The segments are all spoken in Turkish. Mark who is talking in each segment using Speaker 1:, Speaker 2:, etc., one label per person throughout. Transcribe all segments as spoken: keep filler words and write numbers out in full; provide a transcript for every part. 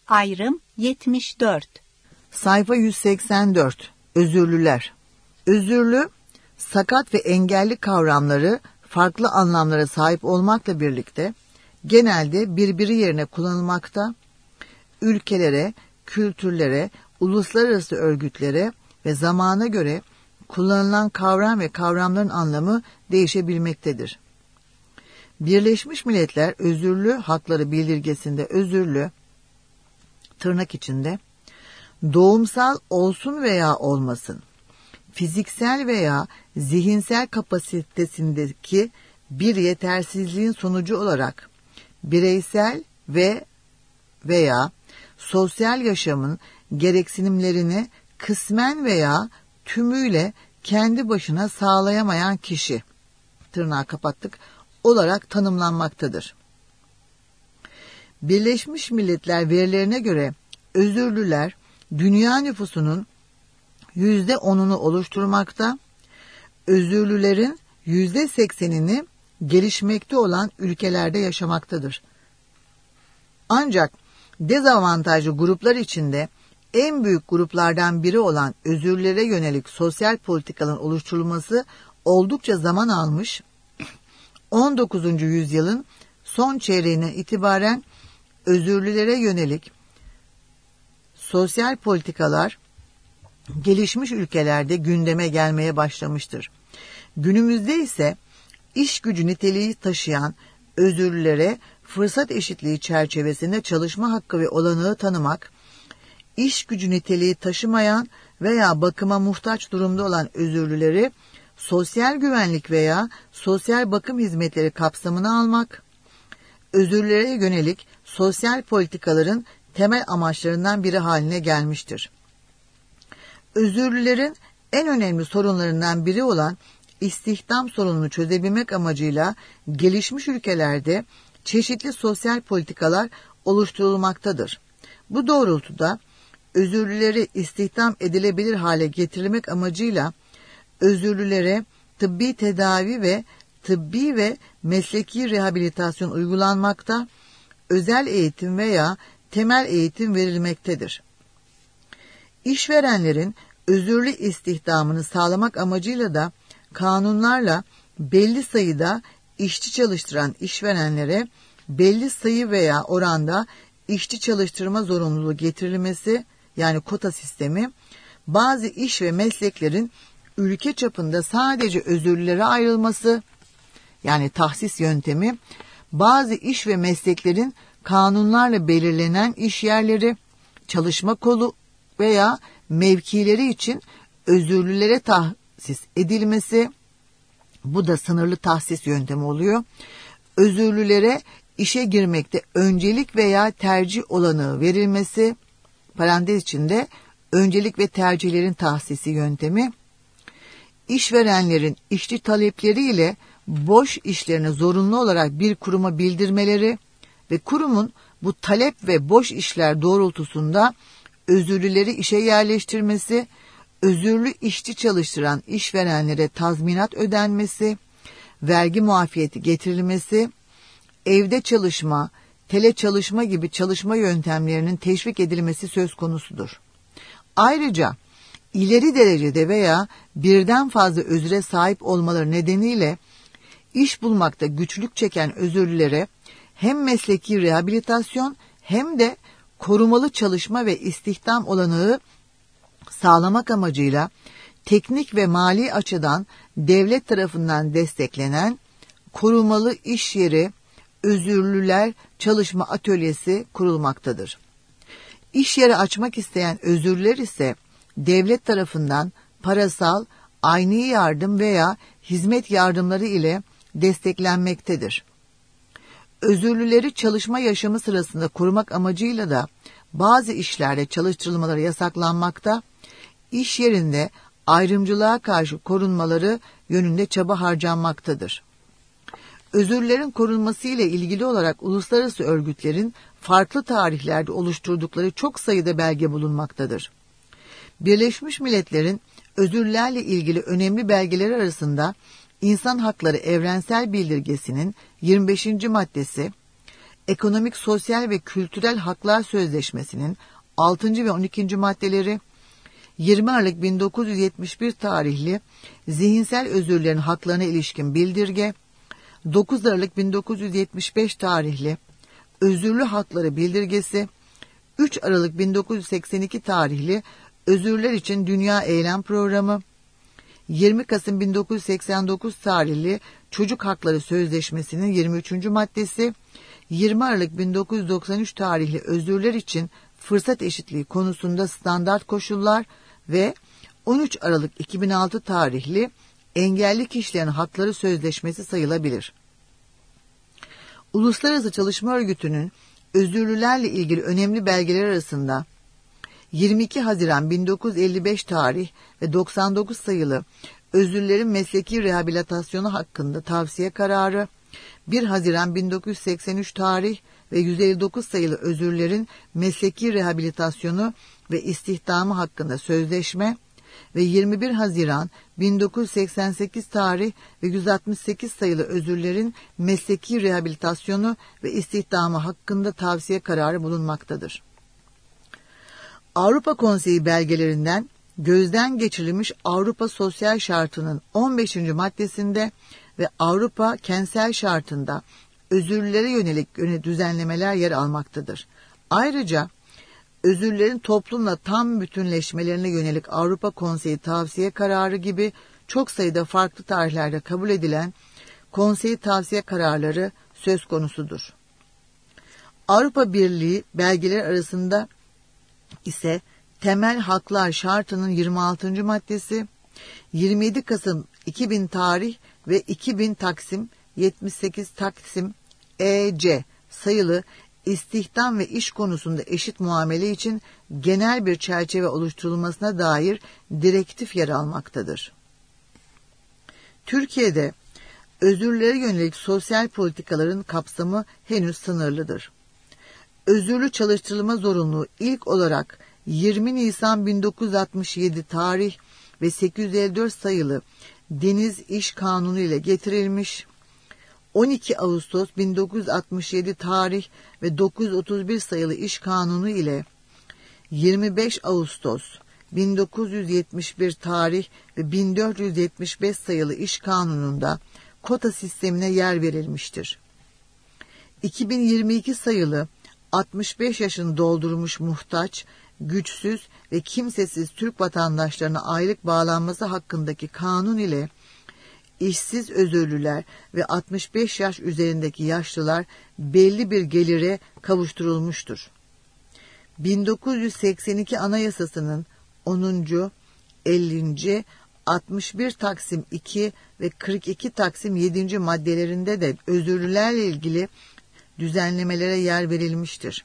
Speaker 1: Ayrım yetmiş dört.
Speaker 2: Sayfa yüz seksen dört. Özürlüler. Özürlü, sakat ve engelli kavramları farklı anlamlara sahip olmakla birlikte genelde birbiri yerine kullanılmakta, ülkelere, kültürlere, uluslararası örgütlere ve zamana göre kullanılan kavram ve kavramların anlamı değişebilmektedir. Birleşmiş Milletler Özürlü Hakları Bildirgesi'nde özürlü, tırnak içinde, doğumsal olsun veya olmasın, fiziksel veya zihinsel kapasitesindeki bir yetersizliğin sonucu olarak bireysel ve veya sosyal yaşamın gereksinimlerini kısmen veya tümüyle kendi başına sağlayamayan kişi, tırnağı kapattık, olarak tanımlanmaktadır. Birleşmiş Milletler verilerine göre özürlüler dünya nüfusunun yüzde onunu oluşturmakta, özürlülerin yüzde seksenini gelişmekte olan ülkelerde yaşamaktadır. Ancak dezavantajlı gruplar içinde en büyük gruplardan biri olan özürlülere yönelik sosyal politikaların oluşturulması oldukça zaman almış, on dokuzuncu yüzyılın son çeyreğine itibaren özürlülere yönelik sosyal politikalar gelişmiş ülkelerde gündeme gelmeye başlamıştır. Günümüzde ise iş gücü niteliği taşıyan özürlülere fırsat eşitliği çerçevesinde çalışma hakkı ve olanağı tanımak, iş gücü niteliği taşımayan veya bakıma muhtaç durumda olan özürlüleri sosyal güvenlik veya sosyal bakım hizmetleri kapsamına almak, özürlülere yönelik sosyal politikaların temel amaçlarından biri haline gelmiştir. Özürlülerin en önemli sorunlarından biri olan istihdam sorununu çözebilmek amacıyla gelişmiş ülkelerde çeşitli sosyal politikalar oluşturulmaktadır. Bu doğrultuda özürlüleri istihdam edilebilir hale getirilmek amacıyla özürlülere tıbbi tedavi ve tıbbi ve mesleki rehabilitasyon uygulanmakta, özel eğitim veya temel eğitim verilmektedir. İşverenlerin özürlü istihdamını sağlamak amacıyla da kanunlarla belli sayıda işçi çalıştıran işverenlere belli sayı veya oranda işçi çalıştırma zorunluluğu getirilmesi, yani kota sistemi, bazı iş ve mesleklerin ülke çapında sadece özürlülere ayrılması, yani tahsis yöntemi, bazı iş ve mesleklerin kanunlarla belirlenen iş yerleri, çalışma kolu veya mevkileri için özürlülere tahsis edilmesi, bu da sınırlı tahsis yöntemi oluyor. Özürlülere işe girmekte öncelik veya tercih olanağı verilmesi, parantez içinde öncelik ve tercihlerin tahsisi yöntemi, işverenlerin işçi talepleriyle boş işlerini zorunlu olarak bir kuruma bildirmeleri ve kurumun bu talep ve boş işler doğrultusunda özürlüleri işe yerleştirmesi, özürlü işçi çalıştıran işverenlere tazminat ödenmesi, vergi muafiyeti getirilmesi, evde çalışma, tele çalışma gibi çalışma yöntemlerinin teşvik edilmesi söz konusudur. Ayrıca ileri derecede veya birden fazla özüre sahip olmaları nedeniyle iş bulmakta güçlük çeken özürlülere hem mesleki rehabilitasyon hem de korumalı çalışma ve istihdam olanağı sağlamak amacıyla teknik ve mali açıdan devlet tarafından desteklenen korumalı iş yeri özürlüler çalışma atölyesi kurulmaktadır. İş yeri açmak isteyen özürlüler ise devlet tarafından parasal, ayni yardım veya hizmet yardımları ile desteklenmektedir. Özürlüleri çalışma yaşamı sırasında korumak amacıyla da bazı işlerde çalıştırılmaları yasaklanmakta, iş yerinde ayrımcılığa karşı korunmaları yönünde çaba harcanmaktadır. Özürlülerin korunması ile ilgili olarak uluslararası örgütlerin farklı tarihlerde oluşturdukları çok sayıda belge bulunmaktadır. Birleşmiş Milletler'in özürlerle ilgili önemli belgeleri arasında İnsan Hakları Evrensel Bildirgesi'nin yirmi beşinci maddesi, Ekonomik, Sosyal ve Kültürel Haklar Sözleşmesi'nin altıncı ve on ikinci maddeleri, yirmi Aralık bin dokuz yüz yetmiş bir tarihli zihinsel özürlerin haklarına ilişkin bildirge, dokuz Aralık bin dokuz yüz yetmiş beş tarihli özürlü hakları bildirgesi, üç Aralık bin dokuz yüz seksen iki tarihli özürler için Dünya Eylem Programı, yirmi Kasım bin dokuz yüz seksen dokuz tarihli Çocuk Hakları Sözleşmesi'nin yirmi üçüncü maddesi, yirmi Aralık bin dokuz yüz doksan üç tarihli özürler için fırsat eşitliği konusunda standart koşullar ve on üç Aralık iki bin altı tarihli Engelli Kişilerin Hakları Sözleşmesi sayılabilir. Uluslararası Çalışma Örgütü'nün özürlülerle ilgili önemli belgeler arasında yirmi iki Haziran bin dokuz yüz elli beş tarih ve doksan dokuz sayılı özürlerin mesleki rehabilitasyonu hakkında tavsiye kararı, bir Haziran bin dokuz yüz seksen üç tarih ve yüz elli dokuz sayılı özürlerin mesleki rehabilitasyonu ve istihdamı hakkında sözleşme ve yirmi bir Haziran bin dokuz yüz seksen sekiz tarih ve yüz altmış sekiz sayılı özürlerin mesleki rehabilitasyonu ve istihdamı hakkında tavsiye kararı bulunmaktadır. Avrupa Konseyi belgelerinden gözden geçirilmiş Avrupa Sosyal Şartı'nın on beşinci maddesinde ve Avrupa Kentsel Şartı'nda özürlere yönelik düzenlemeler yer almaktadır. Ayrıca özürlerin toplumla tam bütünleşmelerine yönelik Avrupa Konseyi tavsiye kararı gibi çok sayıda farklı tarihlerde kabul edilen konseyi tavsiye kararları söz konusudur. Avrupa Birliği belgeleri arasında ise Temel Haklar Şartı'nın yirmi altıncı maddesi, yirmi yedi Kasım iki bin tarih ve iki bin Taksim yetmiş sekiz Taksim E C sayılı istihdam ve iş konusunda eşit muamele için genel bir çerçeve oluşturulmasına dair direktif yer almaktadır. Türkiye'de özürlere yönelik sosyal politikaların kapsamı henüz sınırlıdır. Özürlü çalıştırılma zorunluluğu ilk olarak yirmi Nisan bin dokuz yüz altmış yedi tarih ve sekiz yüz elli dört sayılı Deniz İş Kanunu ile getirilmiş, on iki Ağustos bin dokuz yüz altmış yedi tarih ve dokuz yüz otuz bir sayılı İş Kanunu ile yirmi beş Ağustos bin dokuz yüz yetmiş bir tarih ve bin dört yüz yetmiş beş sayılı İş Kanunu'nda kota sistemine yer verilmiştir. iki bin yirmi iki sayılı altmış beş yaşını doldurmuş muhtaç, güçsüz ve kimsesiz Türk vatandaşlarına aylık bağlanması hakkındaki kanun ile işsiz özürlüler ve altmış beş yaş üzerindeki yaşlılar belli bir gelire kavuşturulmuştur. bin dokuz yüz seksen iki Anayasası'nın onuncu, ellinci, altmış bir Taksim iki ve kırk iki Taksim yedinci maddelerinde de özürlülerle ilgili düzenlemelere yer verilmiştir.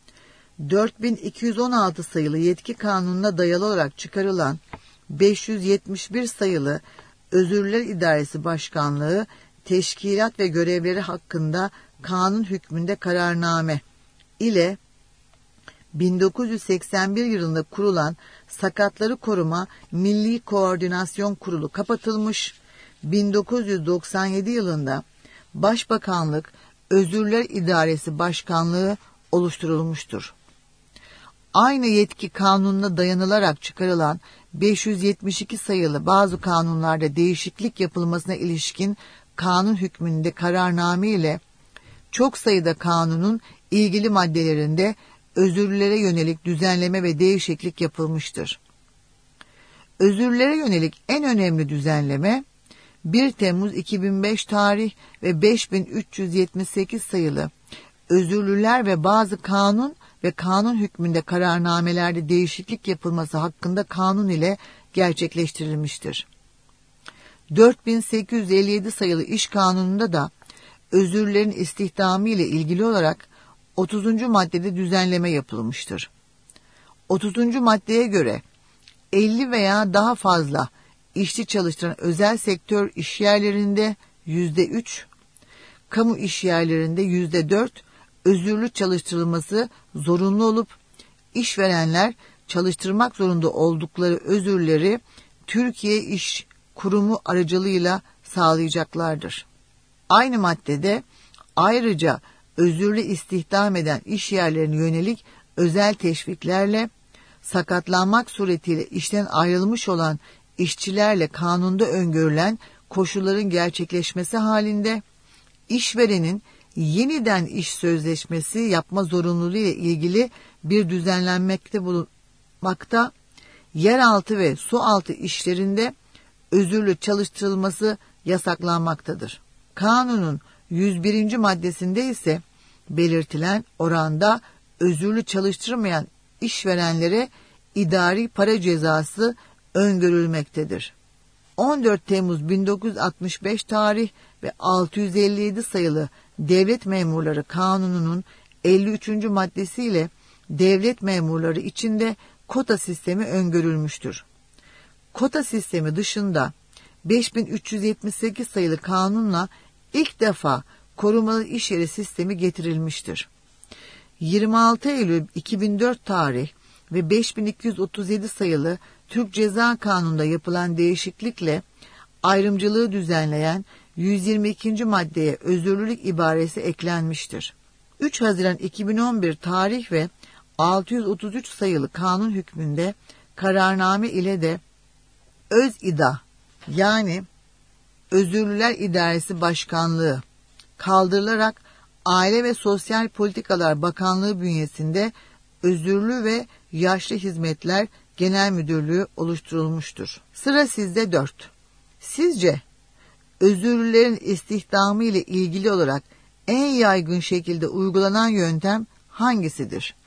Speaker 2: dört bin iki yüz on altı sayılı yetki kanununa dayalı olarak çıkarılan beş yüz yetmiş bir sayılı Özürler İdaresi Başkanlığı teşkilat ve görevleri hakkında kanun hükmünde kararname ile bin dokuz yüz seksen bir yılında kurulan Sakatları Koruma Milli Koordinasyon Kurulu kapatılmış, bin dokuz yüz doksan yedi yılında Başbakanlık Özürler İdaresi Başkanlığı oluşturulmuştur. Aynı yetki kanununa dayanılarak çıkarılan beş yüz yetmiş iki sayılı bazı kanunlarda değişiklik yapılmasına ilişkin kanun hükmünde kararname ile çok sayıda kanunun ilgili maddelerinde özürlülere yönelik düzenleme ve değişiklik yapılmıştır. Özürlülere yönelik en önemli düzenleme bir Temmuz iki bin beş tarih ve beş bin üç yüz yetmiş sekiz sayılı özürlüler ve bazı kanun ve kanun hükmünde kararnamelerde değişiklik yapılması hakkında kanun ile gerçekleştirilmiştir. dört bin sekiz yüz elli yedi sayılı İş Kanunu'nda da özürlerin istihdamı ile ilgili olarak otuzuncu maddede düzenleme yapılmıştır. otuzuncu maddeye göre elli veya daha fazla işçi çalıştıran özel sektör işyerlerinde yüzde üç, kamu işyerlerinde yüzde dört özürlü çalıştırılması zorunlu olup işverenler çalıştırmak zorunda oldukları özürleri Türkiye İş Kurumu aracılığıyla sağlayacaklardır. Aynı maddede ayrıca özürlü istihdam eden iş yerlerine yönelik özel teşviklerle, sakatlanmak suretiyle işten ayrılmış olan işçilerle kanunda öngörülen koşulların gerçekleşmesi halinde, işverenin yeniden iş sözleşmesi yapma zorunluluğu ile ilgili bir düzenlenmekte bulunmakta, yeraltı ve sualtı işlerinde özürlü çalıştırılması yasaklanmaktadır. Kanunun yüz birinci maddesinde ise belirtilen oranda özürlü çalıştırmayan işverenlere idari para cezası öngörülmektedir. on dört Temmuz bin dokuz yüz altmış beş tarih ve altı yüz elli yedi sayılı Devlet Memurları Kanunu'nun elli üçüncü maddesiyle devlet memurları içinde kota sistemi öngörülmüştür. Kota sistemi dışında beş bin üç yüz yetmiş sekiz sayılı kanunla ilk defa korumalı iş yeri sistemi getirilmiştir. yirmi altı Eylül iki bin dört tarih ve beş bin iki yüz otuz yedi sayılı Türk Ceza Kanunu'nda yapılan değişiklikle ayrımcılığı düzenleyen yüz yirmi ikinci maddeye özürlülük ibaresi eklenmiştir. üç Haziran iki bin on bir tarih ve altı yüz otuz üç sayılı kanun hükmünde kararname ile de ÖzİDA yani Özürlüler İdaresi Başkanlığı kaldırılarak Aile ve Sosyal Politikalar Bakanlığı bünyesinde Özürlü ve Yaşlı Hizmetler Genel Müdürlüğü oluşturulmuştur. Sıra sizde dört. Sizce özürlülerin istihdamı ile ilgili olarak en yaygın şekilde uygulanan yöntem hangisidir?